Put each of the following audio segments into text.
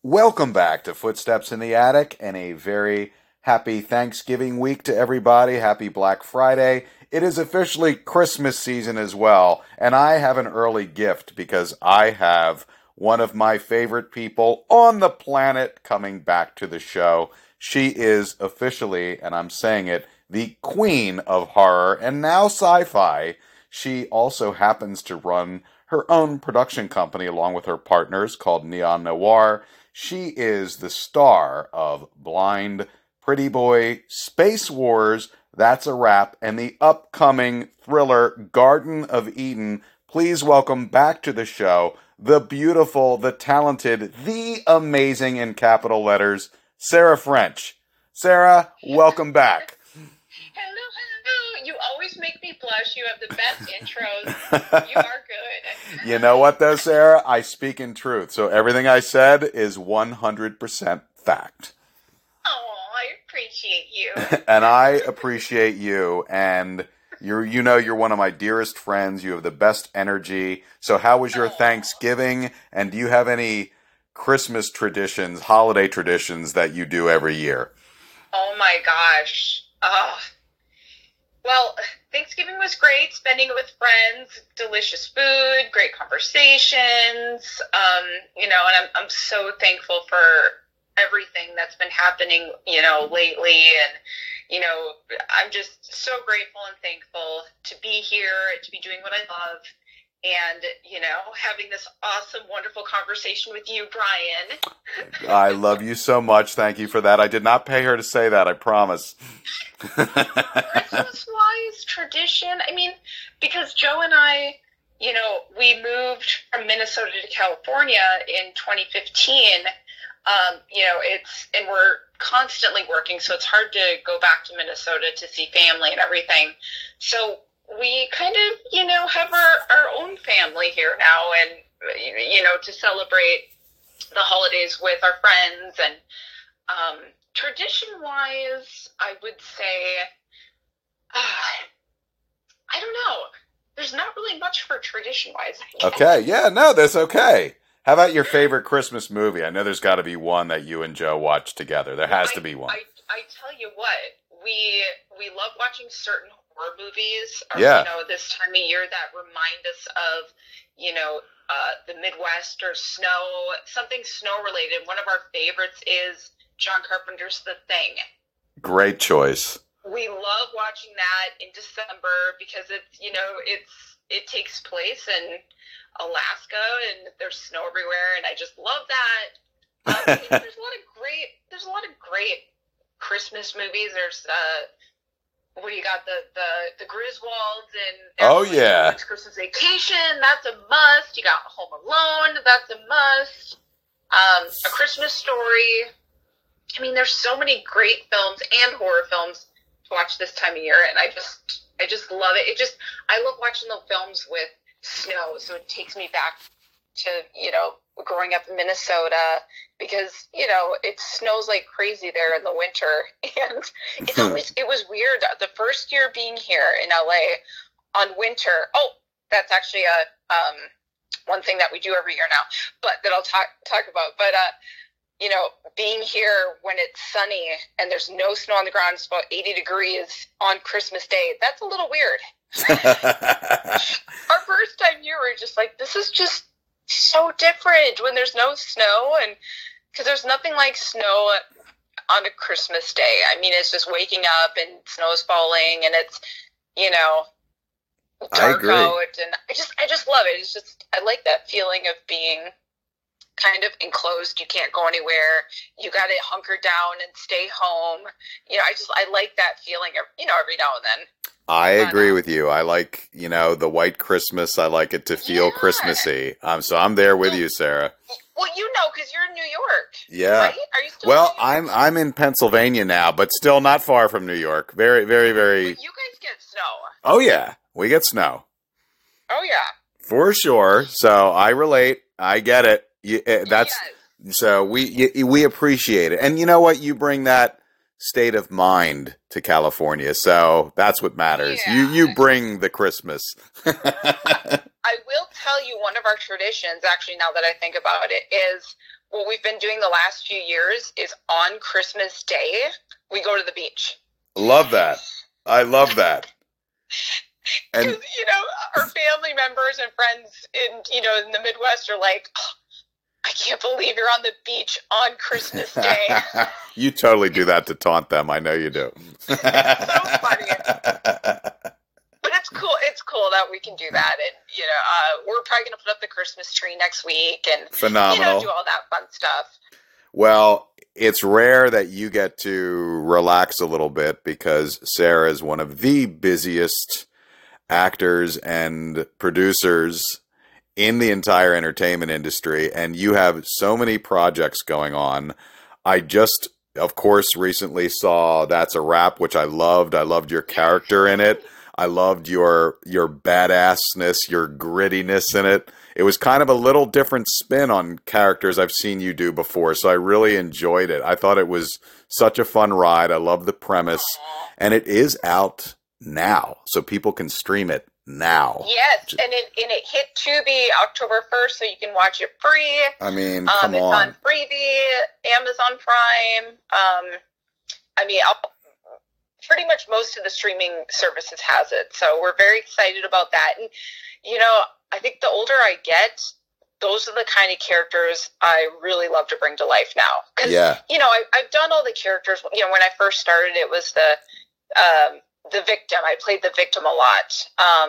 Welcome back to Footsteps in the Attic and a very happy Thanksgiving week to everybody. Happy Black Friday. It is officially Christmas season as well, and I have an early gift because I have one of my favorite people on the planet coming back to the show. She is officially, and I'm saying it, the queen of horror and now sci-fi. She also happens to run her own production company along with her partners called Neon Noir. She is the star of Blind, Pretty Boy, Space Wars, That's a Wrap, and the upcoming thriller Garden of Eden. Please welcome back to the show the beautiful, the talented, the amazing in capital letters, Sarah French. Sarah, welcome back. Hello. You always make me blush. You have the best intros. You are good. You know what, though, Sarah? I speak in truth. So everything I said is 100% fact. Oh, I appreciate you. And I appreciate you. And you're one of my dearest friends. You have the best energy. So how was your Thanksgiving? And do you have any Christmas traditions, holiday traditions that you do every year? Oh, my gosh. Well, Thanksgiving was great, spending it with friends, delicious food, great conversations, and I'm so thankful for everything that's been happening, lately, and, I'm just so grateful and thankful to be here, to be doing what I love, and, having this awesome, wonderful conversation with you, Brian. I love you so much. Thank you for that. I did not pay her to say that, I promise. Christmas-wise tradition, because Joe and I, we moved from Minnesota to California in 2015, and we're constantly working, so it's hard to go back to Minnesota to see family and everything. So we kind of, have our own family here now, and, to celebrate the holidays with our friends. And tradition-wise, I would say, I don't know. There's not really much for tradition-wise, I guess. Okay, yeah, no, that's okay. How about your favorite Christmas movie? I know there's got to be one that you and Joe watch together. There has to be one. I tell you what, we love watching certain horror movies, yeah. This time of year that remind us of, the Midwest or snow, something snow-related. One of our favorites is John Carpenter's The Thing. Great choice. We love watching that in December because it takes place in Alaska and there's snow everywhere, and I just love that. There's a lot of great Christmas movies. There's you got the Griswolds and It's Christmas Vacation. That's a must. You got Home Alone. That's a must. A Christmas Story. There's so many great films and horror films to watch this time of year, and I just love it. I love watching the films with snow, so it takes me back to, growing up in Minnesota, because, it snows like crazy there in the winter, and it was weird. The first year being here in LA on winter, that's actually one thing that we do every year now, but that I'll talk about, but, being here when it's sunny and there's no snow on the ground, it's about 80 degrees on Christmas Day, that's a little weird. Our first time here, we were just like, this is just so different when there's no snow, and because there's nothing like snow on a Christmas Day. It's just waking up and snow's falling, and it's, dark out, and I just love it. It's just, I like that feeling of being kind of enclosed. You can't go anywhere. You got to hunker down and stay home. I like that feeling of, every now and then. I agree with you. I like, the white Christmas. I like it to feel Christmassy. So I'm there with you, Sarah. Well, because you're in New York. Yeah. Right? Are you still I'm in Pennsylvania now, but still not far from New York. Very, very, very. But you guys get snow. Oh, yeah. We get snow. Oh, yeah. For sure. So I relate. I get it. So we appreciate it. And you know what? You bring that state of mind to California. So that's what matters. Yeah. You bring the Christmas. I will tell you one of our traditions, actually, now that I think about it, is what we've been doing the last few years is on Christmas Day, we go to the beach. Love that. I love that. Because, our family members and friends in the Midwest are like, oh, I can't believe you're on the beach on Christmas Day. You totally do that to taunt them. I know you do. It's so funny. But it's cool. It's cool that we can do that. And, we're probably going to put up the Christmas tree next week and phenomenal. Do all that fun stuff. Well, it's rare that you get to relax a little bit because Sarah is one of the busiest actors and producers in the entire entertainment industry, and you have so many projects going on. I just, of course, recently saw That's a Wrap, which I loved. I loved your character in it. I loved your badassness, your grittiness in it. It was kind of a little different spin on characters I've seen you do before, so I really enjoyed it. I thought it was such a fun ride. I love the premise, and it is out now, so people can stream it now. Yes, and it hit Tubi October 1st, so you can watch it free. I mean, come on. It's on Freevee, Amazon Prime. Pretty much most of the streaming services has it, so we're very excited about that. And, I think the older I get, those are the kind of characters I really love to bring to life now. Because, I've done all the characters. When I first started, it was the victim. I played the victim a lot.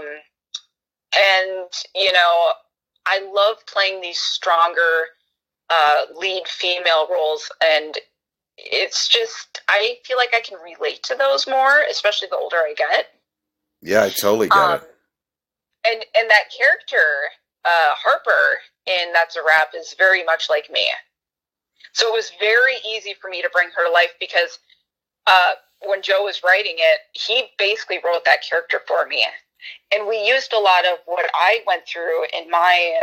I love playing these stronger lead female roles, and it's just, I feel like I can relate to those more, especially the older I get. Yeah, I totally get it. And that character, Harper, in That's a Wrap, is very much like me. So it was very easy for me to bring her to life because when Joe was writing it, he basically wrote that character for me. And we used a lot of what I went through in my,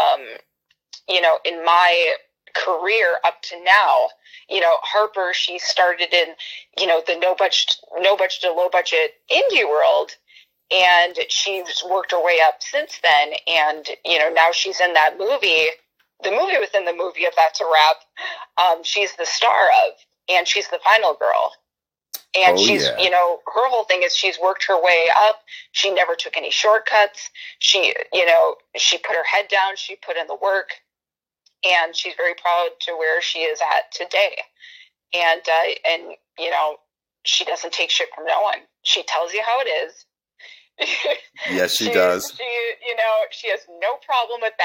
in my career up to now. Harper, she started in, the no budget to low budget indie world. And she's worked her way up since then. And, now she's in that movie, the movie within the movie of That's a Wrap. She's the star of, and she's the final girl. And she's, her whole thing is she's worked her way up. She never took any shortcuts. She, she put her head down. She put in the work. And she's very proud to where she is at today. And she doesn't take shit from no one. She tells you how it is. Yes, she does. She has no problem with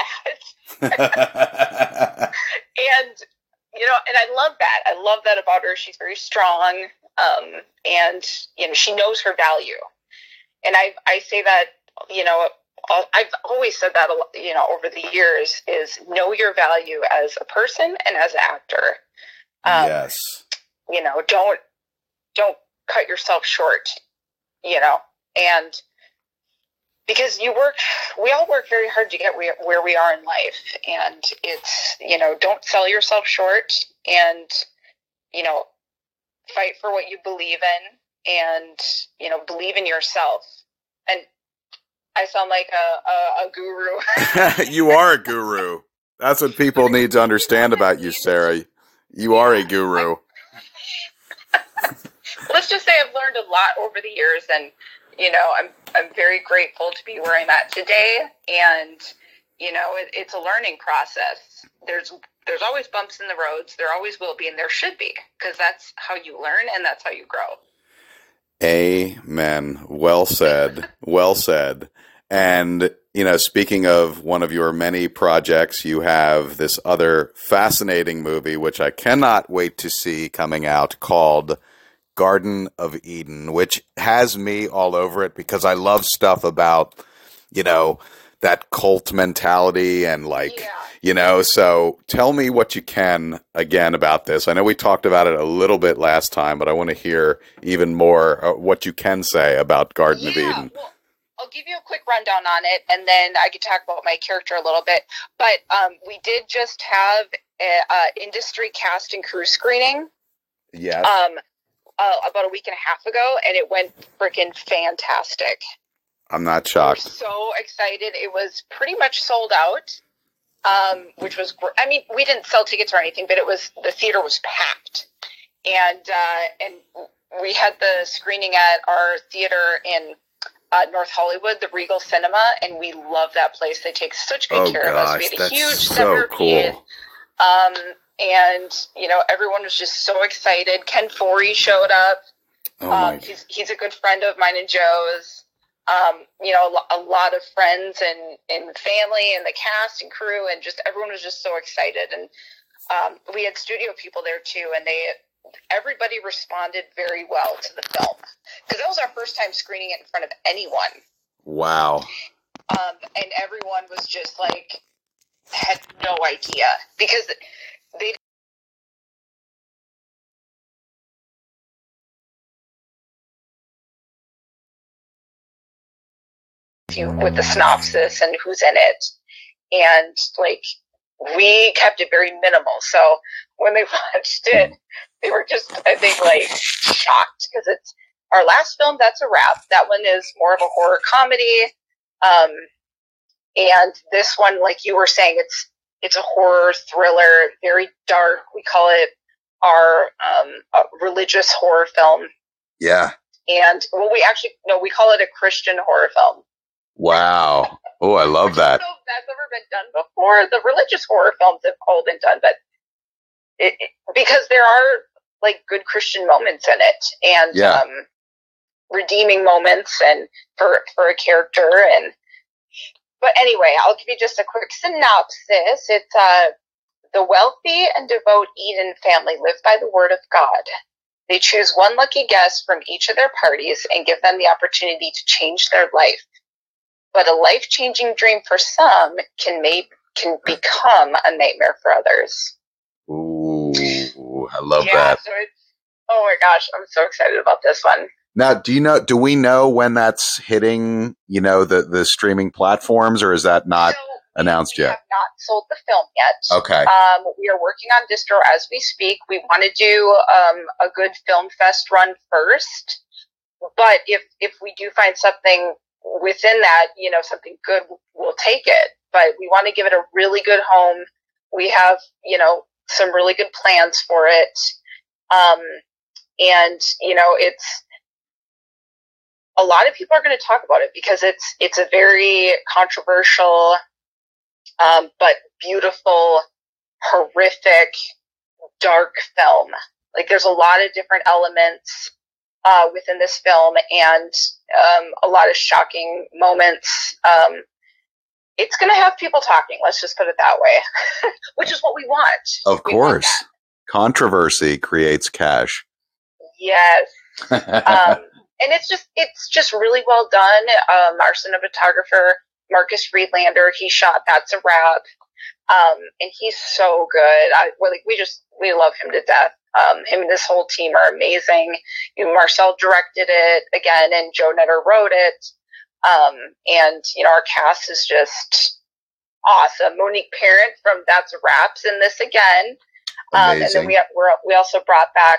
that. And I love that. I love that about her. She's very strong. And she knows her value. And I say that, I've always said that, over the years, is know your value as a person and as an actor. Yes. Don't cut yourself short, and because we all work very hard to get where we are in life. And it's, don't sell yourself short, and, fight for what you believe in, and, believe in yourself. And I sound like a guru. You are a guru. That's what people need to understand about you, Sarah. You are a guru. Let's just say I've learned a lot over the years, and, I'm very grateful to be where I'm at today. And, it's a learning process. There's always bumps in the roads. There always will be, and there should be, because that's how you learn and that's how you grow. Amen. Well said. Well said. And, speaking of one of your many projects, you have this other fascinating movie, which I cannot wait to see coming out, called Garden of Eden, which has me all over it because I love stuff about, that cult mentality and so tell me what you can again about this. I know we talked about it a little bit last time, but I want to hear even more what you can say about Garden of Eden. Well, I'll give you a quick rundown on it, and then I can talk about my character a little bit. But we did just have a industry cast and crew screening. Yes. About a week and a half ago, and it went freaking fantastic. I'm not shocked. We're so excited. It was pretty much sold out. which was I mean, we didn't sell tickets or anything, but the theater was packed, and we had the screening at our theater in North Hollywood, the Regal Cinema, and we love that place. They take such good care of us. We had a huge centerpiece. And everyone was just so excited. Ken Foree showed up. He's a good friend of mine and Joe's. A lot of friends and family and the cast and crew, and just everyone was just so excited. And we had studio people there too, and everybody responded very well to the film, because that was our first time screening it in front of anyone. Wow. And everyone was just like, had no idea, because they with the synopsis and who's in it, and like we kept it very minimal. So when they watched it, they were just, I think, like shocked, because it's our last film, That's a Wrap. That one is more of a horror comedy, and this one, like you were saying, it's a horror thriller, very dark. We call it our religious horror film. Yeah. And we call it a Christian horror film. Wow. Oh, I love that. I don't know if that's ever been done before. The religious horror films have all been done, but because there are like good Christian moments in it, and redeeming moments, and for a character. But anyway, I'll give you just a quick synopsis. It's the wealthy and devout Eden family live by the word of God. They choose one lucky guest from each of their parties and give them the opportunity to change their life. But a life-changing dream for some can become a nightmare for others. Ooh, I love that. So oh my gosh, I'm so excited about this one. Now, do we know when that's hitting, the streaming platforms, or is that not announced yet? We have not sold the film yet. Okay. We are working on distro as we speak. We want to do a good film fest run first, but if we do find something within that, something good, we'll take it. But we want to give it a really good home. We have, some really good plans for it. And, it's a lot of people are going to talk about it, because it's a very controversial, but beautiful, horrific, dark film. Like, there's a lot of different elements within this film, and a lot of shocking moments. It's going to have people talking, let's just put it that way, which is what we want. Of course. Controversy creates cash. Yes. And it's just really well done. Our cinematographer, Marcus Friedlander, he shot That's a Wrap. And he's so good. We love him to death. Him and his whole team are amazing. Marcel directed it again, and Joe Nutter wrote it. And our cast is just awesome. Monique Parent from That's a Wrap's in this again. And then we also brought back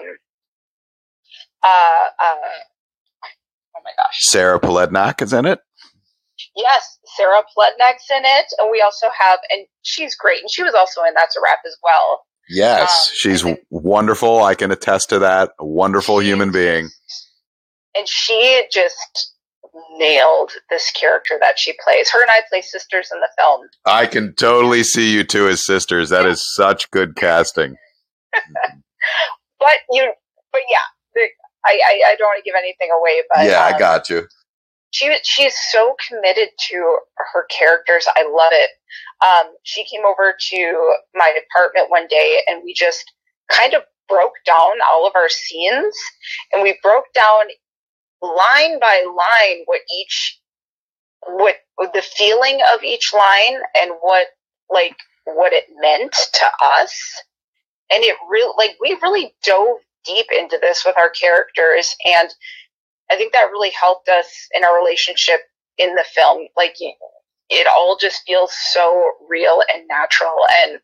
oh my gosh, Sarah Palednak is in it. Yes, Sarah Palednak's in it, and we also have, and she's great, and she was also in That's a Wrap as well. Yes, she's wonderful. I can attest to that. A wonderful human being. And she just nailed this character that she plays. Her and I play sisters in the film. I can totally see you two as sisters. That is such good casting. But yeah, I don't want to give anything away, but yeah, I got you. She's so committed to her characters. I love it. She came over to my apartment one day, and we just kind of broke down all of our scenes, and we broke down line by line what the feeling of each line, and what it meant to us. And we really dove deep into this with our characters, and I think that really helped us in our relationship in the film. Like, it all just feels so real and natural, and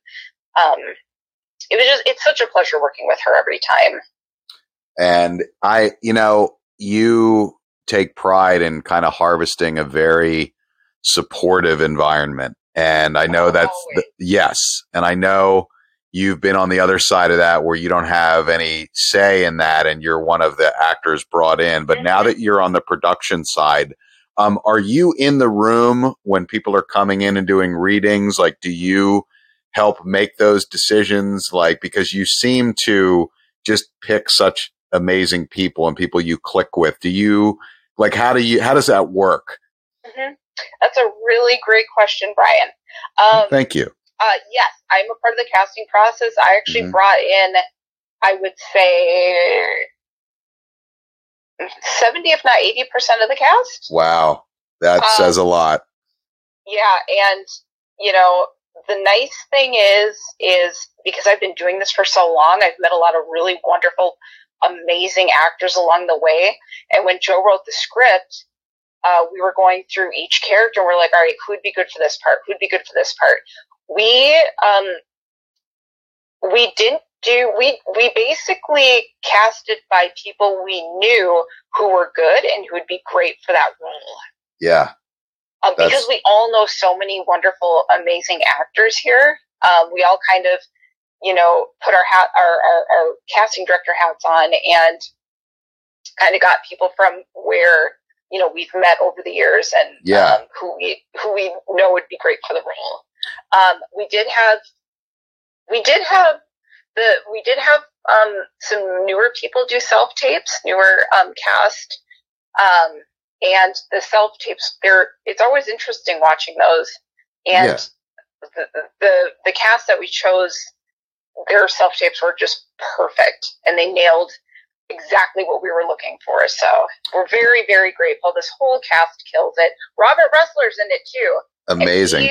it's such a pleasure working with her every time. And you take pride in kind of harvesting a very supportive environment And I know yes. And I know you've been on the other side of that where you don't have any say in that and you're one of the actors brought in. But now that you're on the production side, are you in the room when people are coming in and doing readings? Like, do you help make those decisions? Like, because you seem to just pick such amazing people and people you click with. Do you, like, how does that work? Mm-hmm. That's a really great question, Brian. Thank you. Yes, I'm a part of the casting process. I actually brought in, I would say, 70, if not 80% of the cast. Wow. That says a lot. Yeah. And, you know, the nice thing is because I've been doing this for so long, I've met a lot of really wonderful, amazing actors along the way. And when Joe wrote the script, we were going through each character and we're like, all right, who'd be good for this part? Who'd be good for this part? We basically casted by people we knew who were good and who would be great for that role. Yeah. Because we all know so many wonderful, amazing actors here. We all kind of, you know, put our casting director hats on and kind of got people from where, you know, we've met over the years and who we know would be great for the role. We did have some newer people do self tapes, newer cast, and the self tapes. It's always interesting watching those. And the cast that we chose, their self tapes were just perfect, and they nailed exactly what we were looking for. So we're very, very grateful. This whole cast kills it. Robert Ressler's in it too. Amazing.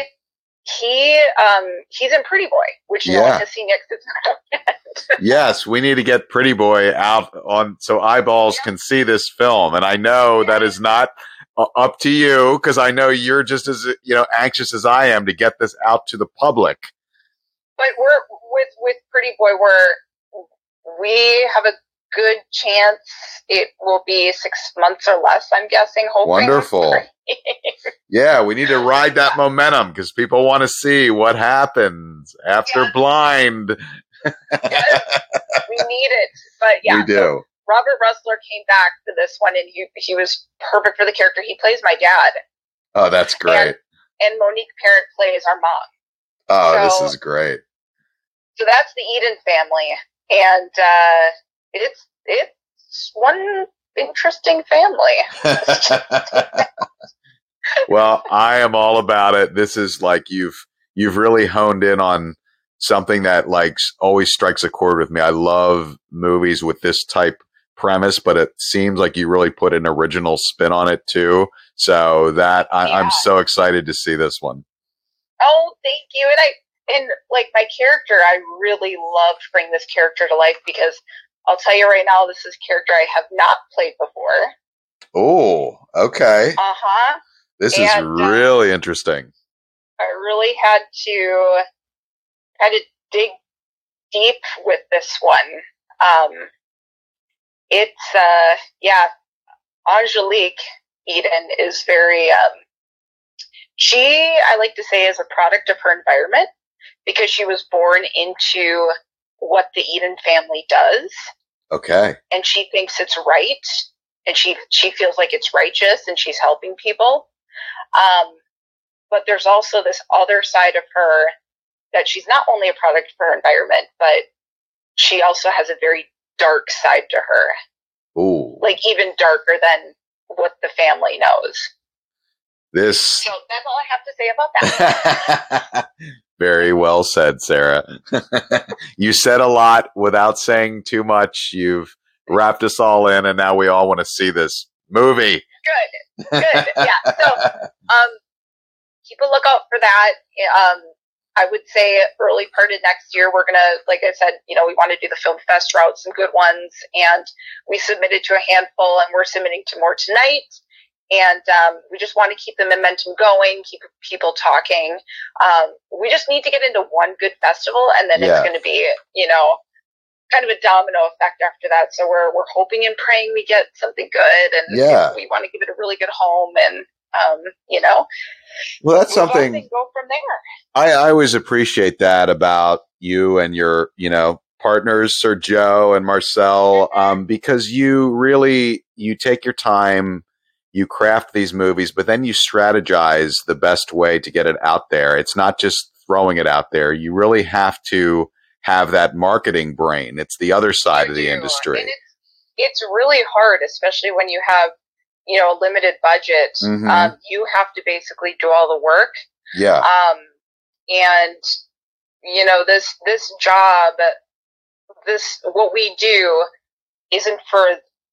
He's in Pretty Boy, which no one has seen yet because it's not out yet. Yes, we need to get Pretty Boy out on so eyeballs can see this film. And I know that is not up to you because I know you're just as anxious as I am to get this out to the public. But we're with Pretty Boy, we have a good chance it will be 6 months or less, I'm guessing. Hoping. Wonderful. Yeah, we need to ride that momentum because people want to see what happens after Blind. Yes, we need it. But yeah, we do. So Robert Ressler came back to this one, and he was perfect for the character. He plays my dad. Oh, that's great. And Monique Parent plays our mom. Oh, this is great. So that's the Eden family, and it's one interesting family. Well, I am all about it. This is like you've really honed in on something that like always strikes a chord with me. I love movies with this type premise, but it seems like you really put an original spin on it too. So that I'm so excited to see this one. Oh, thank you. And like my character, I really loved bringing this character to life because I'll tell you right now, this is a character I have not played before. Oh, okay. Uh-huh. This is really interesting. I really had to dig deep with this one. It's Angelique Eden is very I like to say, is a product of her environment because she was born into what the Eden family does. Okay. And she thinks it's right, and she feels like it's righteous, and she's helping people. But there's also this other side of her that she's not only a product of her environment, but she also has a very dark side to her. Ooh. Like even darker than what the family knows. So that's all I have to say about that. Very well said, Sarah. You said a lot without saying too much. You've wrapped us all in, and now we all want to see this movie. Good. Yeah. So, keep a lookout for that. I would say early part of next year, we're going to, like I said, we want to do the film fest route, some good ones. And we submitted to a handful, and we're submitting to more tonight. And we just want to keep the momentum going, keep people talking. We just need to get into one good festival, and then it's going to be, kind of a domino effect after that. So we're hoping and praying we get something good, and we want to give it a really good home. And You know, well, that's move on something and go from there. I always appreciate that about you and your, partners, Sir Joe and Marcel, because you take your time, you craft these movies, but then you strategize the best way to get it out there. It's not just throwing it out there. You really have to have that marketing brain. It's the other side of the industry. And it's really hard, especially when you have, a limited budget. Mm-hmm. You have to basically do all the work. Yeah. And this job, what we do isn't for,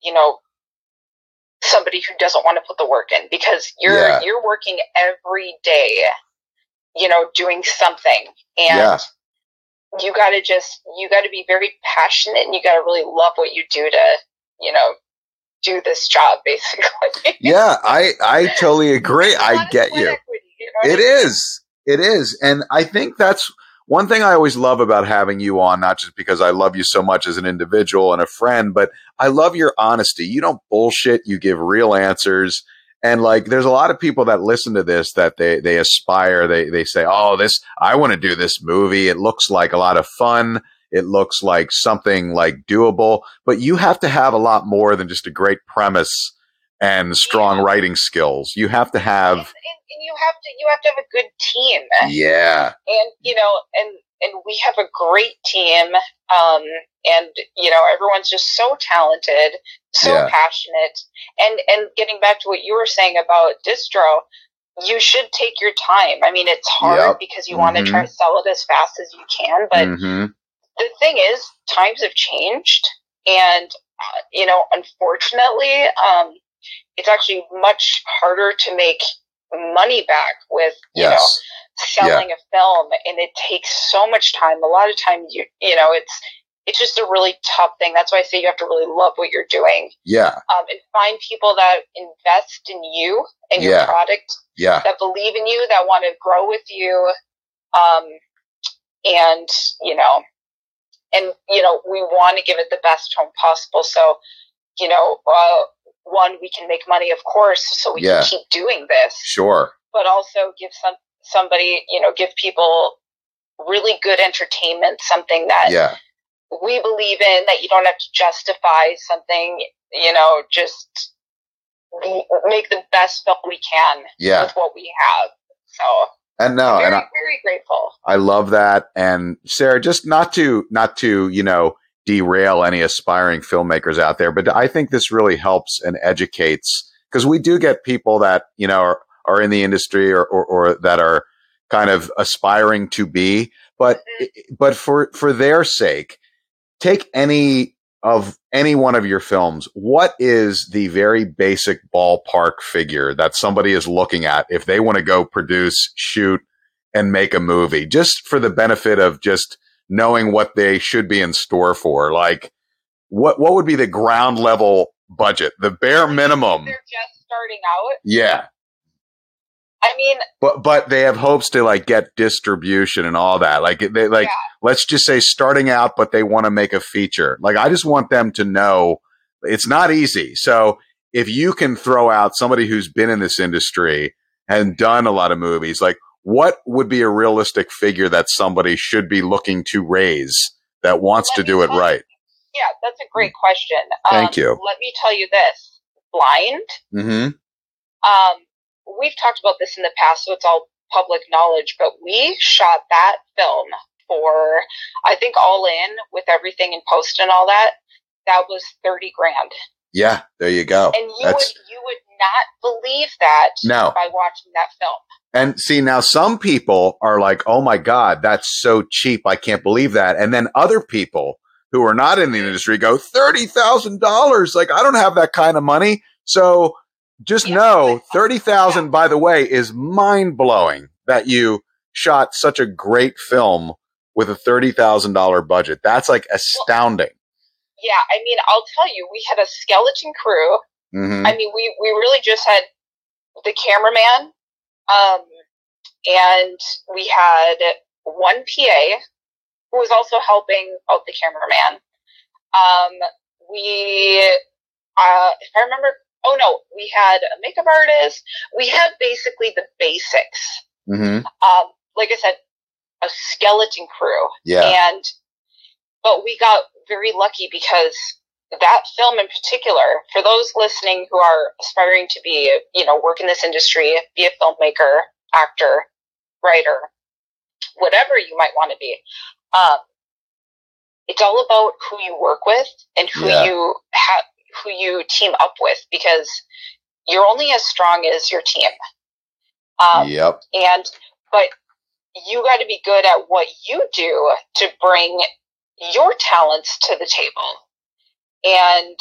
somebody who doesn't want to put the work in, because you're working every day, doing something, and you got to be very passionate, and you got to really love what you do to, do this job, basically. Yeah, I totally agree. I get you. Equity, It is. And I think that's one thing I always love about having you on, not just because I love you so much as an individual and a friend, but I love your honesty. You don't bullshit. You give real answers. And like, there's a lot of people that listen to this that they aspire. They say, oh, I want to do this movie. It looks like a lot of fun. It looks like something like doable, but you have to have a lot more than just a great premise and strong writing skills. You have to have, and you have to have a good team. Yeah. And and we have a great team. And everyone's just so talented, so passionate. And getting back to what you were saying about distro, you should take your time. I mean, it's hard because you want to try to sell it as fast as you can, but the thing is, times have changed, and unfortunately, it's actually much harder to make money back with selling a film, and it takes so much time. A lot of times, it's just a really tough thing. That's why I say you have to really love what you're doing. Yeah. And find people that invest in you and your product. Yeah. That believe in you, that want to grow with you, and we want to give it the best home possible. So, one, we can make money, of course, so we can keep doing this. Sure. But also give somebody, give people really good entertainment, something that we believe in, that you don't have to justify something, just make the best film we can with what we have. So. And no, I'm very grateful. I love that. And Sarah, just not to, derail any aspiring filmmakers out there, but I think this really helps and educates, because we do get people that, are in the industry or that are kind of aspiring to be, but for their sake, take any one of your films. What is the very basic ballpark figure that somebody is looking at if they want to go produce, shoot, and make a movie, just for the benefit of just knowing what they should be in store for? Like, what would be the ground level budget, the bare minimum? They're just starting out. Yeah. I mean, but they have hopes to like get distribution and all that. Like let's just say starting out, but they want to make a feature. Like, I just want them to know it's not easy. So if you can throw out somebody who's been in this industry and done a lot of movies, like, what would be a realistic figure that somebody should be looking to raise that wants to do it right? Yeah, that's a great question. Thank you. Let me tell you this. Blind. Mm-hmm. We've talked about this in the past, so it's all public knowledge, but we shot that film for, I think, all in with everything in post and all that was $30,000. Yeah, there you go. And you would not believe that by watching that film. And see, now some people are like, oh my God, that's so cheap. I can't believe that. And then other people who are not in the industry go, $30,000. Like, I don't have that kind of money. So just know, 30,000, by the way, is mind blowing that you shot such a great film with a $30,000 budget. That's like astounding. Yeah, I mean, I'll tell you, we had a skeleton crew. Mm-hmm. I mean, we really just had the cameraman, and we had one PA who was also helping out the cameraman. If I remember Oh no, we had a makeup artist. We had basically the basics. Mm-hmm. Like I said, a skeleton crew. Yeah. But we got very lucky because that film in particular, for those listening who are aspiring to be, work in this industry, be a filmmaker, actor, writer, whatever you might want to be, it's all about who you work with and who you team up with, because you're only as strong as your team. Yep. But you got to be good at what you do to bring your talents to the table. And,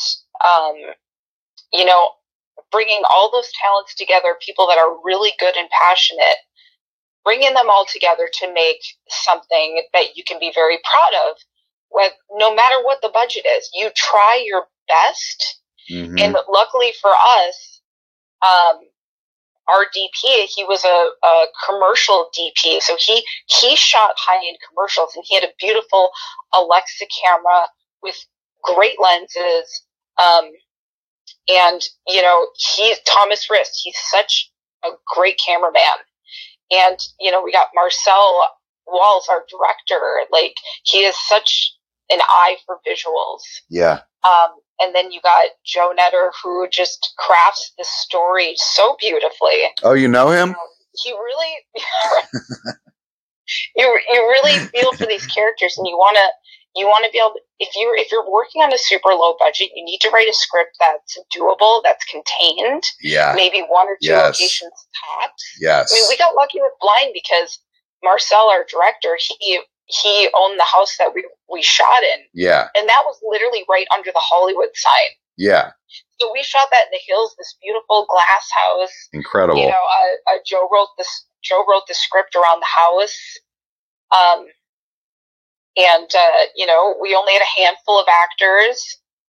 bringing all those talents together, people that are really good and passionate, bringing them all together to make something that you can be very proud of, no matter what the budget is. You try your best. Mm-hmm. And luckily for us, our DP, he was a commercial DP. So he shot high-end commercials, and he had a beautiful Alexa camera with great lenses. And, he's Thomas Rist. He's such a great cameraman. And, we got Marcel Walls, our director. Like, he has such an eye for visuals. Yeah. And then you got Joe Netter, who just crafts the story so beautifully. Oh, you know him? He really, you really feel for these characters, and you want to be able to, if you're working on a super low budget, you need to write a script that's doable, that's contained. Yeah. Maybe one or two locations tops. Yes. I mean, we got lucky with Blind because Marcel, our director, he owned the house that we shot in. Yeah. And that was literally right under the Hollywood sign. Yeah. So we shot that in the hills, this beautiful glass house. Incredible. Joe wrote the script around the house. We only had a handful of actors.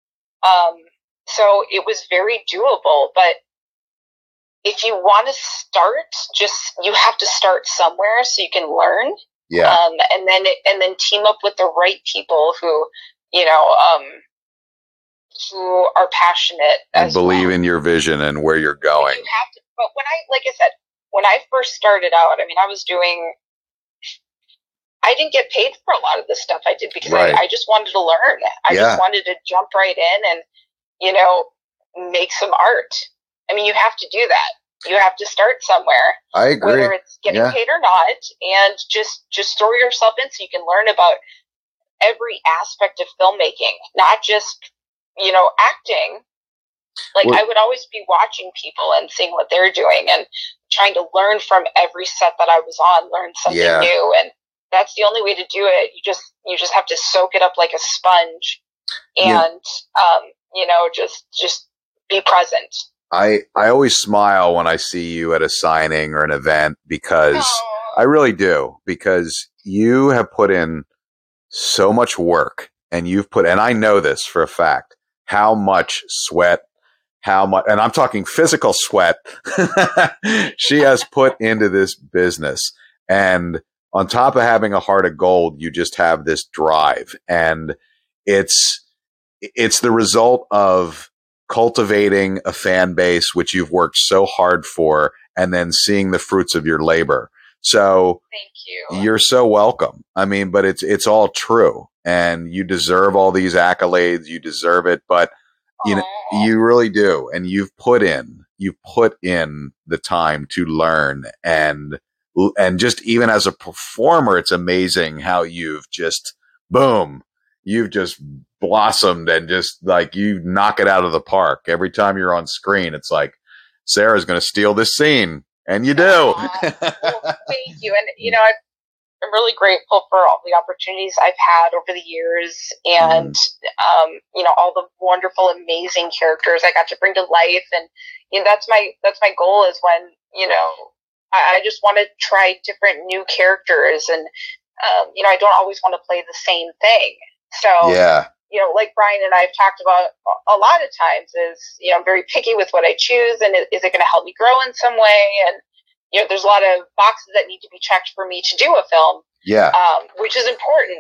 So it was very doable, but if you want to start, you have to start somewhere so you can learn. Yeah. And then team up with the right people who are passionate and believe in your vision and where you're going. You have to, but when I first started out, I didn't get paid for a lot of the stuff I did because I just wanted to learn. I just wanted to jump right in and, make some art. I mean, you have to do that. You have to start somewhere. I agree. Whether it's getting paid or not, and just throw yourself in so you can learn about every aspect of filmmaking, not just, acting. I would always be watching people and seeing what they're doing and trying to learn from every set that I was on, learn something new. And that's the only way to do it. You just have to soak it up like a sponge and, just be present. I always smile when I see you at a signing or an event because I really do, because you have put in so much work and and I know this for a fact, how much sweat, and I'm talking physical sweat she has put into this business. And on top of having a heart of gold, you just have this drive, and it's the result of cultivating a fan base, which you've worked so hard for, and then seeing the fruits of your labor. So thank you. You're so welcome. I mean, but it's all true, and you deserve all these accolades. You deserve it, but you really do. And you've put in the time to learn, and just even as a performer, it's amazing how you've just blossomed, and just like you knock it out of the park. Every time you're on screen, it's like Sarah's going to steal this scene, and you do. Well, thank you. And, I'm really grateful for all the opportunities I've had over the years, and, all the wonderful, amazing characters I got to bring to life. And, that's my goal is when, I just want to try different new characters, and, I don't always want to play the same thing. So, like Brian and I have talked about a lot of times is, I'm very picky with what I choose, and is it going to help me grow in some way? And, there's a lot of boxes that need to be checked for me to do a film. Yeah. Which is important,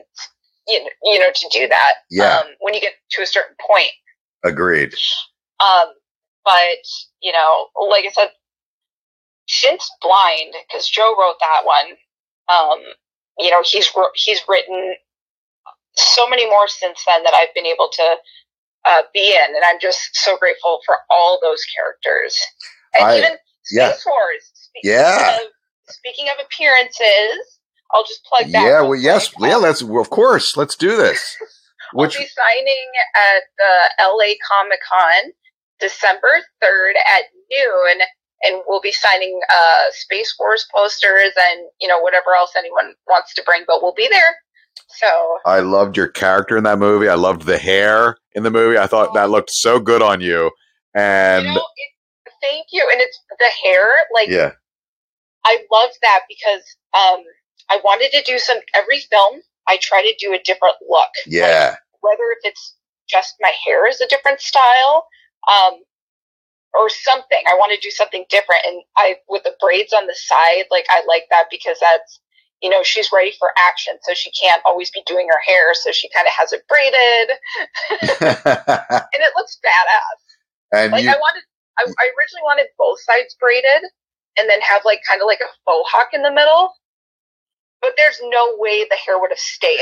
to do that. Yeah. When you get to a certain point. Agreed. but, you know, like I said, since Blind, because Joe wrote that one, you know, he's written so many more since then that I've been able to be in, and I'm just so grateful for all those characters. And even Space Wars. Speaking of appearances, I'll just plug that. Yeah, well, yes, of course, let's do this. I'll be signing at the LA Comic-Con December 3rd at noon, and we'll be signing Space Wars posters and, you know, whatever else anyone wants to bring, but we'll be there. So I loved your character in that movie. I loved the hair in the movie. I thought that looked so good on you. And you know, thank you. And it's the hair, like, yeah. I love that because I wanted to do every film, I try to do a different look. Yeah. Like, whether if it's just my hair is a different style, or something. I want to do something different. And with the braids on the side, like, I like that because that's, you know, she's ready for action, so she can't always be doing her hair, so she kind of has it braided. And it looks badass. And like, I originally wanted both sides braided and then have like kind of like a faux hawk in the middle. But there's no way the hair would have stayed.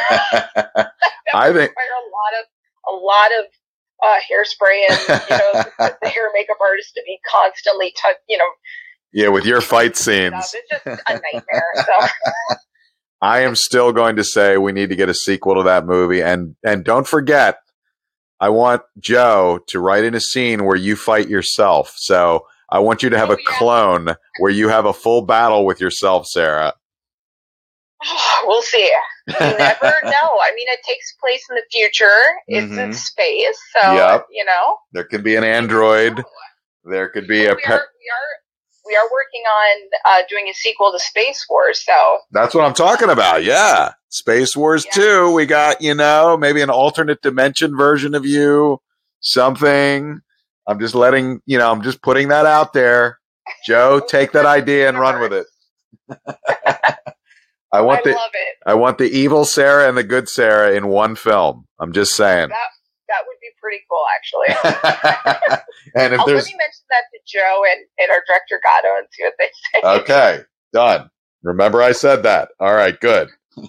I think a lot of hairspray and, you know, the hair makeup artist to be constantly you know. Yeah, with your fight scenes. It's just a nightmare. So. I am still going to say we need to get a sequel to that movie. And don't forget, I want Joe to write in a scene where you fight yourself. So I want you to have a clone where you have a full battle with yourself, Sarah. We'll see. You never know. I mean, it takes place in the future. It's in space. So, you know. There could be an android. There could be We are working on doing a sequel to Space Wars, so... That's what I'm talking about, yeah. Space Wars 2, we got, you know, maybe an alternate dimension version of you, something. I'm just I'm just putting that out there. Joe, take that idea and run with it. I love it. I want the evil Sarah and the good Sarah in one film. I'm just saying. That would be pretty cool, actually. And if let me mention that to Joe and our director Gatto and see what they say. Okay, done. Remember I said that. All right, good.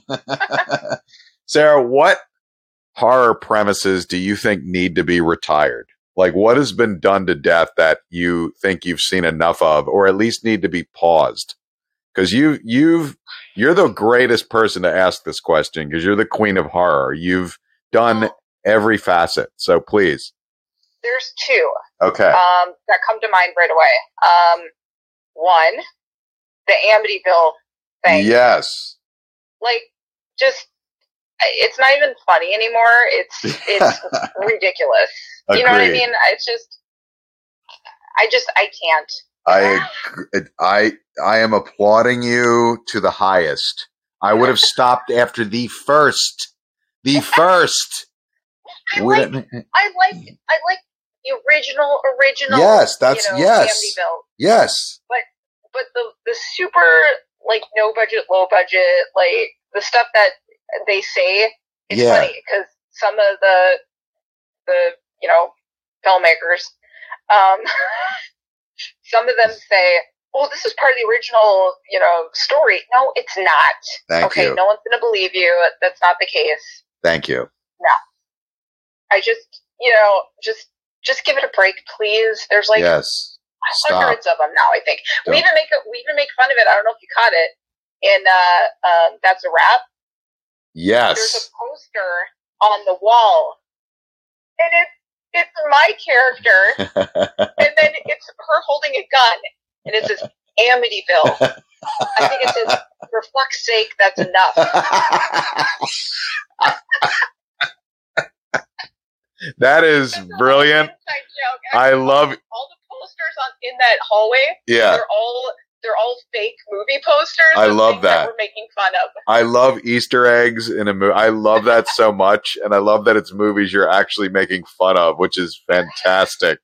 Sarah, what horror premises do you think need to be retired? Like, what has been done to death that you think you've seen enough of, or at least need to be paused? Because you're the greatest person to ask this question, because you're the queen of horror. You've done every facet, so please. There's two. Okay. That come to mind right away. One, the Amityville thing. Yes. Like, just, it's not even funny anymore. It's ridiculous. Agreed. You know what I mean? It's just, I can't. I am applauding you to the highest. I would have stopped after the first. The first. I like the original. Yes, that's yes. Amityville. Yes. But the super, like, no budget, low budget, like, the stuff that they say is funny because some of the you know, filmmakers, some of them say, "Oh, this is part of the original, you know, story." No, it's not. Thank you. No one's going to believe you. That's not the case. Thank you. No. I just, you know, just give it a break, please. There's like hundreds of them now, I think. We even make fun of it. I don't know if you caught it. In That's a Wrap. Yes. There's a poster on the wall, and it's my character, and then it's her holding a gun, and it says Amityville. I think it says, "For fuck's sake, that's enough." That is brilliant. I love all the posters in that hallway. Yeah, they're all fake movie posters. I love that. We're making fun of. I love Easter eggs in a movie. I love that so much, and I love that it's movies you're actually making fun of, which is fantastic.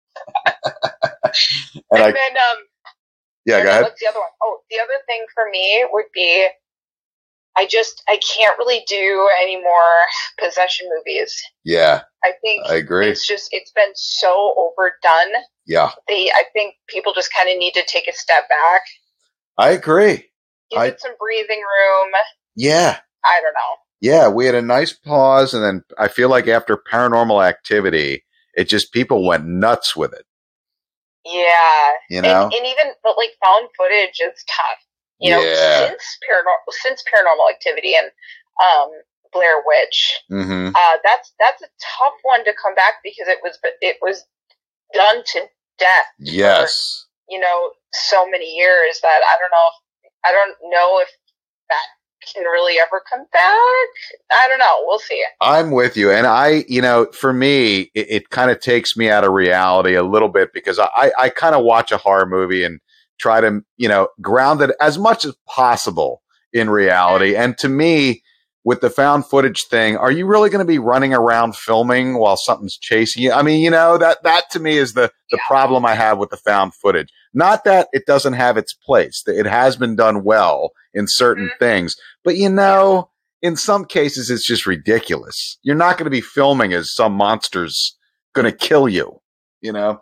Go ahead. What's the other one? Oh, the other thing for me would be, I can't really do any more possession movies. Yeah. I think I agree. it's been so overdone. Yeah. I think people just kind of need to take a step back. I agree. Give it some breathing room. Yeah. I don't know. Yeah, we had a nice pause, and then I feel like after Paranormal Activity, it just people went nuts with it. Yeah. You know? And even, but like found footage is tough. You know, since Paranormal Activity and Blair Witch, that's a tough one to come back because it was done to death. Yes. For, you know, so many years that I don't know if that can really ever come back. I don't know. We'll see. I'm with you. And for me, it kind of takes me out of reality a little bit because I kind of watch a horror movie and try to, ground it as much as possible in reality. And to me, with the found footage thing, are you really going to be running around filming while something's chasing you? I mean, that to me is the problem I have with the found footage. Not that it doesn't have its place. It has been done well in certain things. But, in some cases, it's just ridiculous. You're not going to be filming as some monster's going to kill you, Yeah,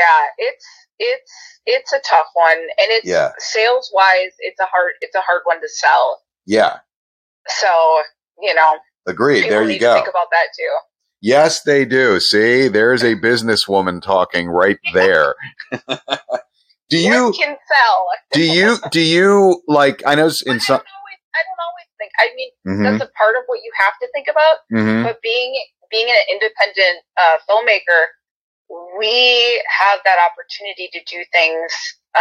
it's a tough one. And it's sales-wise, it's a hard one to sell. Yeah. So, agreed. There you go. Think about that too. Yes, they do. See, there's a businesswoman talking right there. Do you can sell? do you like? I know in some. I don't always think. I mean, that's a part of what you have to think about. But being an independent filmmaker, we have that opportunity to do things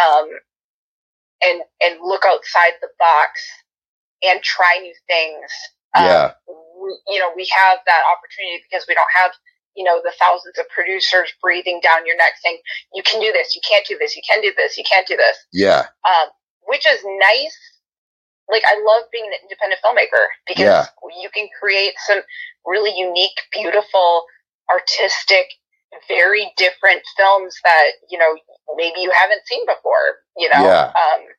and look outside the box and try new things. We have that opportunity because we don't have, the thousands of producers breathing down your neck saying, you can do this, you can't do this, you can do this, you can't do this. Yeah. Which is nice. Like, I love being an independent filmmaker because you can create some really unique, beautiful, artistic, very different films that, maybe you haven't seen before, Yeah.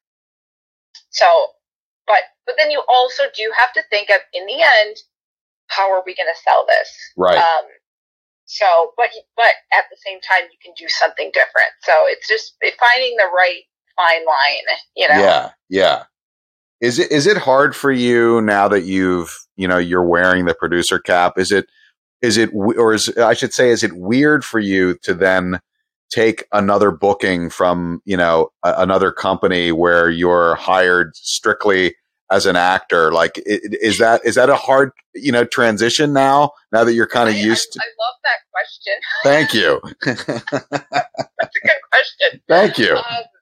But then you also do have to think of, in the end, how are we going to sell this? Right. But at the same time, you can do something different. So it's just finding the right fine line, Yeah. Yeah. Is it hard for you now that you're wearing the producer cap? Is it weird for you to then take another booking from, another company where you're hired strictly as an actor? Like, is that a hard, transition now that you're kind of used to? I love that question. Thank you. That's a good question. Thank you.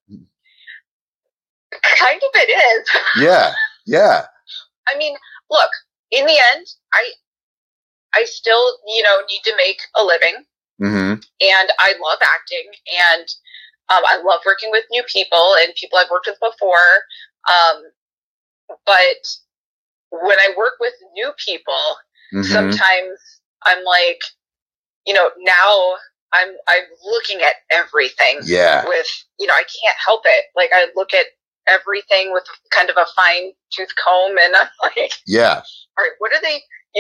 Kind of it is. Yeah. Yeah. I mean, look, in the end, I still, need to make a living. And I love acting, and I love working with new people and people I've worked with before. But when I work with new people, sometimes I'm like, now I'm looking at everything. Yeah. With, I can't help it. Like, I look at everything with kind of a fine tooth comb, and I'm like, yeah. All right, what are they,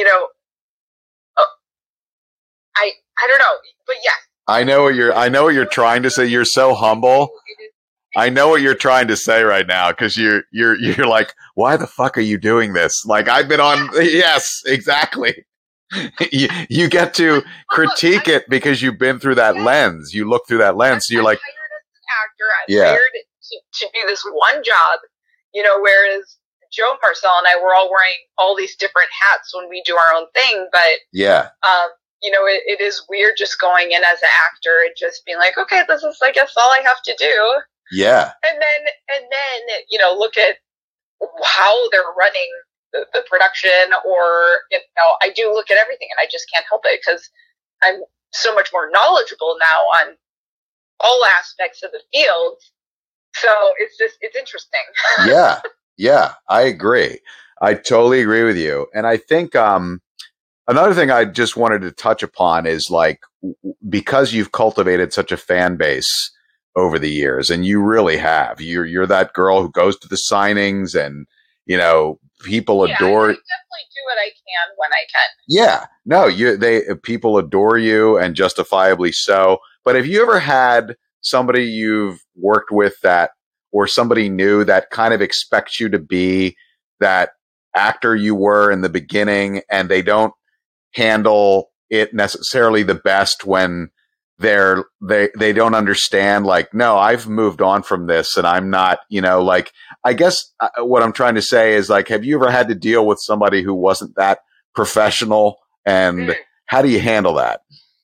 I don't know, but yeah. I know what you're trying to say. You're so humble. I know what you're trying to say right now, because you're like, why the fuck are you doing this? Like, I've been on. Yes, exactly. You get to critique it because you've been through that lens. You look through that lens. So you're like, I'm hired as an actor. I'm hired to do this one job. Whereas Joe Marcel and I were all wearing all these different hats when we do our own thing. But yeah. It is weird just going in as an actor and just being like, okay, this is, I guess, all I have to do. Yeah. And then, look at how they're running the production, or, I do look at everything, and I just can't help it because I'm so much more knowledgeable now on all aspects of the field. So it's interesting. Yeah. Yeah. I agree. I totally agree with you. And I think, another thing I just wanted to touch upon is, like, because you've cultivated such a fan base over the years, and you really have, you're that girl who goes to the signings, and, people adore. I definitely do what I can when I can. Yeah, no, people adore you, and justifiably so. But have you ever had somebody you've worked with that, or somebody new that kind of expects you to be that actor you were in the beginning, and they don't handle it necessarily the best when they don't understand, like, no, I've moved on from this and I'm not, like, I guess what I'm trying to say is, like, have you ever had to deal with somebody who wasn't that professional, and how do you handle that?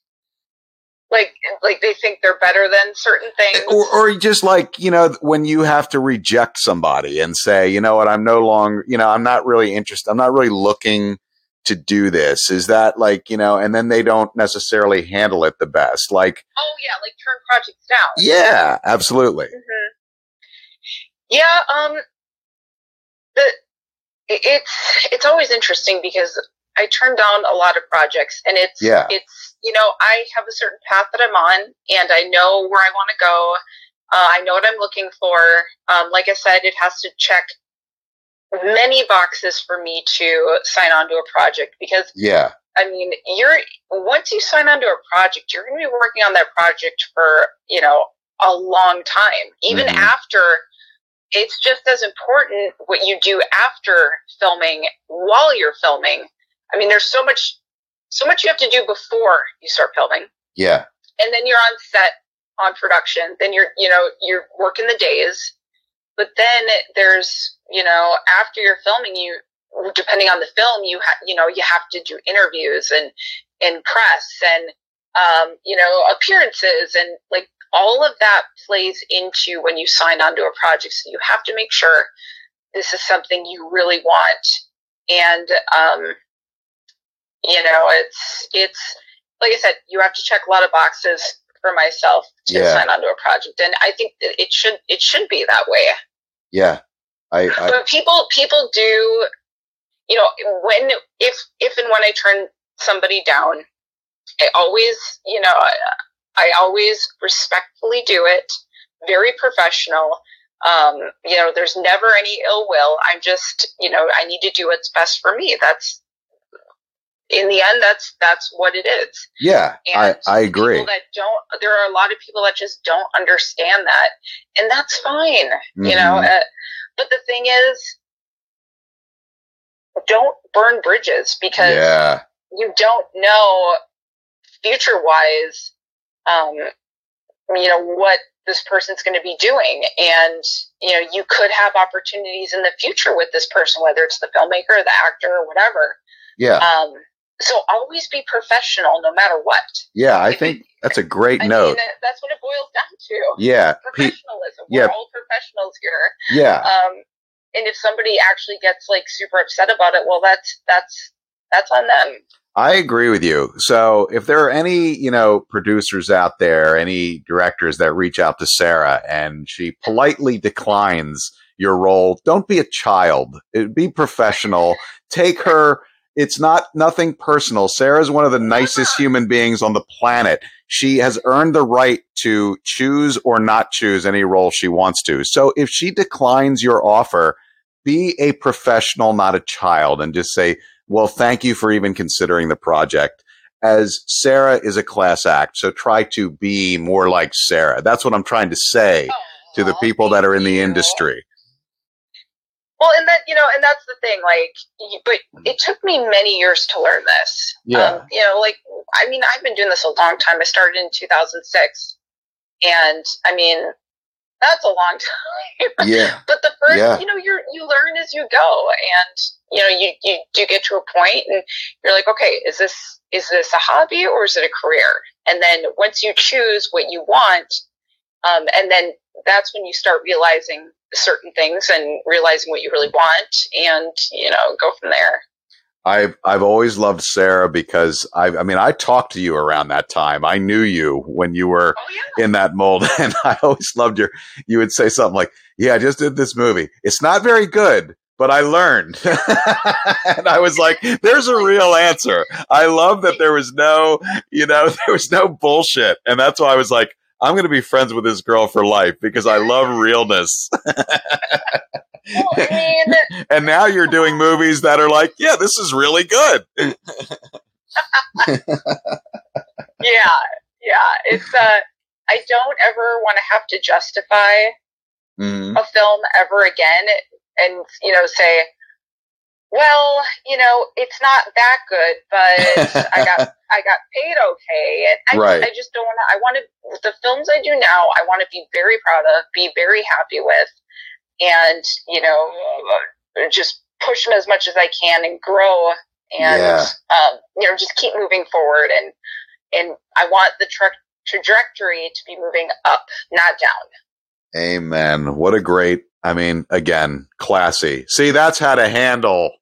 Like they think they're better than certain things, or just like, when you have to reject somebody and say, you know what, I'm no longer, I'm not really interested, I'm not really looking to do this. Is that like, and then they don't necessarily handle it the best, like, oh yeah, like turn projects down. Yeah, absolutely. Mm-hmm. Yeah, it's always interesting because I turn down a lot of projects, and it's I have a certain path that I'm on, and I know where I want to go. I know what I'm looking for. Like I said, it has to check many boxes for me to sign on to a project, because I mean, once you sign on to a project, you're going to be working on that project for, a long time. Even after, it's just as important what you do after filming, while you're filming. I mean, there's so much you have to do before you start filming. Yeah. And then you're on set, on production. Then you're working the days. But then there's, after you're filming, depending on the film, you have to do interviews and press and, appearances, and like all of that plays into when you sign on to a project. So you have to make sure this is something you really want. And, it's like I said, you have to check a lot of boxes for myself to sign on to a project. And I think that it should be that way. Yeah. But people do, if and when I turn somebody down, I always respectfully do it, very professional. There's never any ill will. I'm just, I need to do what's best for me. In the end, that's what it is. Yeah, and I agree. There are a lot of people that just don't understand that, and that's fine, but the thing is, don't burn bridges, because you don't know future-wise, what this person's going to be doing. And, you could have opportunities in the future with this person, whether it's the filmmaker, the actor, or whatever. Yeah. So always be professional no matter what. Yeah, I think that's a great note. Mean, that's what it boils down to. Yeah. Professionalism. We're all professionals here. Yeah. And if somebody actually gets like super upset about it, well, that's on them. I agree with you. So if there are any, producers out there, any directors that reach out to Sarah and she politely declines your role, don't be a child. Be professional. Take her. It's nothing personal. Sarah's one of the nicest human beings on the planet. She has earned the right to choose or not choose any role she wants to. So if she declines your offer, be a professional, not a child, and just say, well, thank you for even considering the project. As Sarah is a class act, so try to be more like Sarah. That's what I'm trying to say to the people that are in the industry. Well, and that's the thing, but it took me many years to learn this. Yeah. I've been doing this a long time. I started in 2006, and that's a long time. Yeah. But the first, you learn as you go, and you do get to a point, and you're like, okay, is this a hobby or is it a career? And then once you choose what you want, and then that's when you start realizing certain things and realizing what you really want, and go from there. I've always loved Sarah because I talked to you around that time. I knew you when you were in that mold, and I always loved you would say something like, yeah, I just did this movie. It's not very good, but I learned. And I was like, there's a real answer. I love that there was no bullshit. And that's why I was like, I'm going to be friends with this girl for life because I love realness. Well, and now you're doing movies that are like, yeah, this is really good. Yeah. It's, I don't ever want to have to justify a film ever again and, say, well, it's not that good, but I got paid okay. And I just don't want to, I want to, the films I do now, I want to be very proud of, be very happy with, and, just push them as much as I can and grow and, just keep moving forward. And I want the trajectory to be moving up, not down. Amen. What a great, again, classy. See, that's how to handle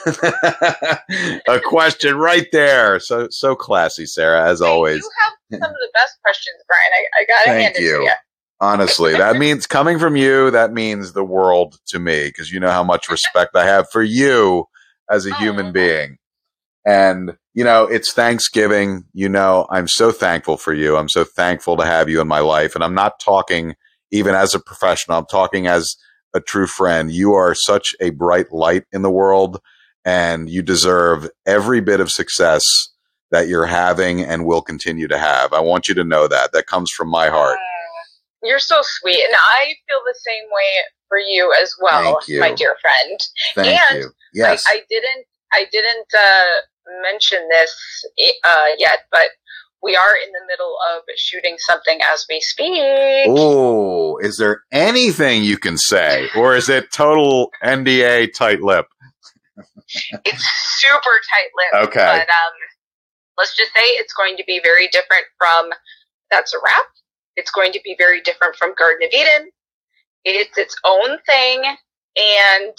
a question right there. So classy, Sarah, as always. You have some of the best questions, Brian. I gotta hand it to you. Honestly, that means coming from you, that means the world to me, because you know how much respect I have for you as a human being. And, it's Thanksgiving. I'm so thankful for you. I'm so thankful to have you in my life. And I'm not talking even as a professional. I'm talking as a true friend. You are such a bright light in the world, and you deserve every bit of success that you're having and will continue to have. I want you to know that. That comes from my heart. You're so sweet, and I feel the same way for you as well, my dear friend. Thank you. Yes, I didn't mention this yet, but we are in the middle of shooting something as we speak. Oh, is there anything you can say, or is it total NDA tight lip? It's super tight lip. Okay, but let's just say it's going to be very different from That's a Wrap. It's going to be very different from Garden of Eden. It's its own thing, and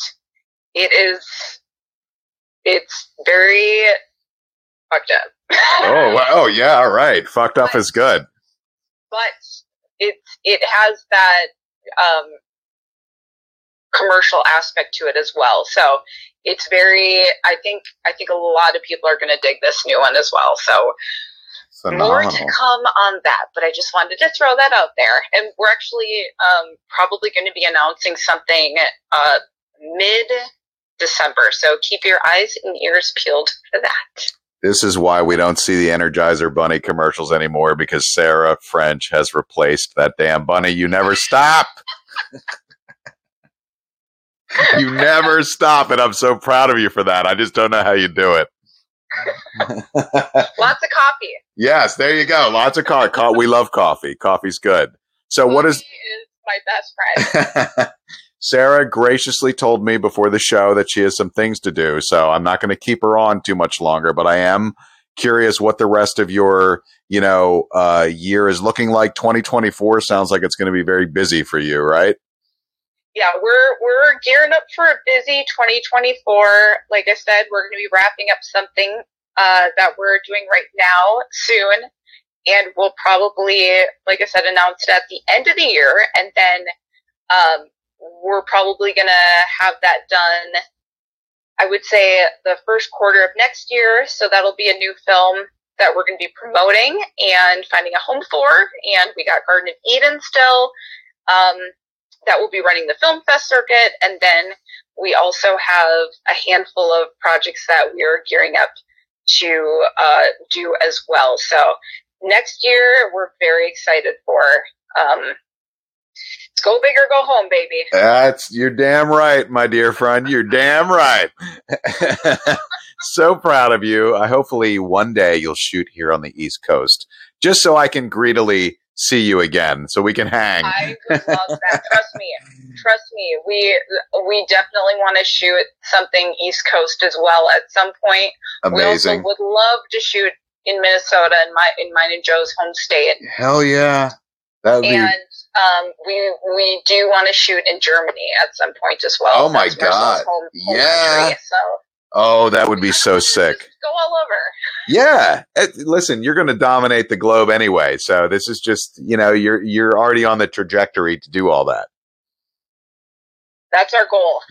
it's very fucked up. Oh, wow. Oh, yeah, all right. Fucked up is good. But it has that commercial aspect to it as well. So it's very, I think a lot of people are going to dig this new one as well. So phenomenal. More to come on that, but I just wanted to throw that out there. And we're actually probably going to be announcing something mid-December. So keep your eyes and ears peeled for that. This is why we don't see the Energizer Bunny commercials anymore, because Sarah French has replaced that damn bunny. You never stop. You never stop, and I'm so proud of you for that. I just don't know how you do it. Lots of coffee. Yes, there you go. Lots of coffee. We love coffee. Coffee's good. So coffee what is my best friend. Sarah graciously told me before the show that she has some things to do, so I'm not going to keep her on too much longer, but I am curious what the rest of your, year is looking like. 2024 sounds like it's going to be very busy for you, right? Yeah, we're gearing up for a busy 2024. Like I said, we're going to be wrapping up something that we're doing right now soon, and we'll probably, like I said, announce it at the end of the year, and then we're probably going to have that done, I would say, the first quarter of next year. So that'll be a new film that we're going to be promoting and finding a home for. And we got Garden of Eden still. That will be running the Film Fest circuit. And then we also have a handful of projects that we're gearing up to do as well. So next year, we're very excited for. Go big or go home, baby. You're damn right, my dear friend. You're damn right. So proud of you. Hopefully one day you'll shoot here on the East Coast, just so I can greedily see you again, so we can hang. I would love that. Trust me. We definitely want to shoot something East Coast as well at some point. Amazing. We also would love to shoot in Minnesota, in mine and Joe's home state. Hell yeah. That would be. We do want to shoot in Germany at some point as well. Oh my God! Home yeah. Country, so. Oh, that would be so sick. Just go all over. Yeah. Listen, you're going to dominate the globe anyway, so this is just, you're already on the trajectory to do all that. That's our goal.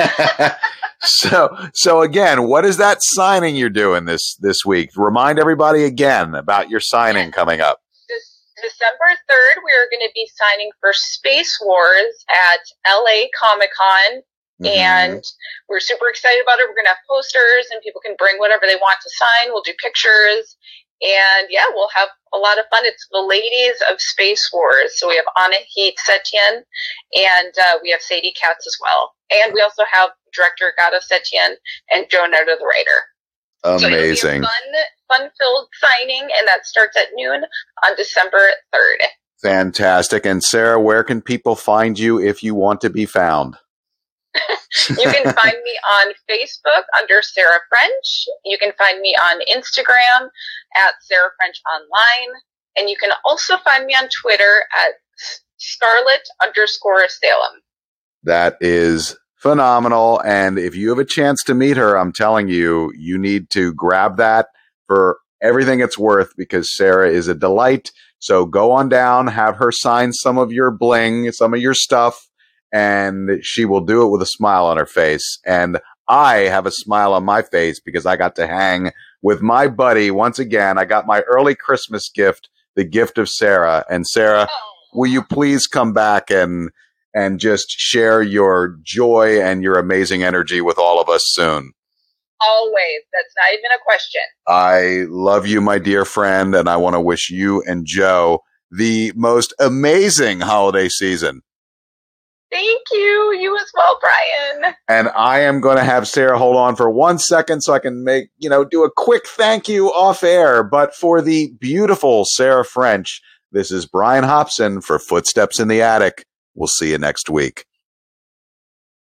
So again, what is that signing you're doing this week? Remind everybody again about your signing coming up. December 3rd, we are going to be signing for Space Wars at LA Comic-Con, and we're super excited about it. We're going to have posters, and people can bring whatever they want to sign. We'll do pictures, And yeah, we'll have a lot of fun. It's the Ladies of Space Wars. So we have Anna Heat Setien, and we have Sadie Katz as well. And we also have director Gato Setien and Joe Noda, the writer. Amazing. So fun-filled signing, and that starts at noon on December 3rd. Fantastic. And Sarah, where can people find you if you want to be found? You can find me on Facebook under Sarah French. You can find me on Instagram at Sarah French Online. And you can also find me on Twitter at Scarlet_Salem. That is phenomenal. And if you have a chance to meet her, I'm telling you, you need to grab that for everything it's worth, because Sarah is a delight. So go on down, have her sign some of your bling, some of your stuff, and she will do it with a smile on her face. And I have a smile on my face because I got to hang with my buddy once again. I got my early Christmas gift, the gift of Sarah. And Sarah, will you please come back and just share your joy and your amazing energy with all of us soon? Always. That's not even a question. I love you, my dear friend, and I want to wish you and Joe the most amazing holiday season. Thank you. You as well, Brian. And I am going to have Sarah hold on for 1 second so I can do a quick thank you off air. But for the beautiful Sarah French, this is Brian Hobson for Footsteps in the Attic. We'll see you next week.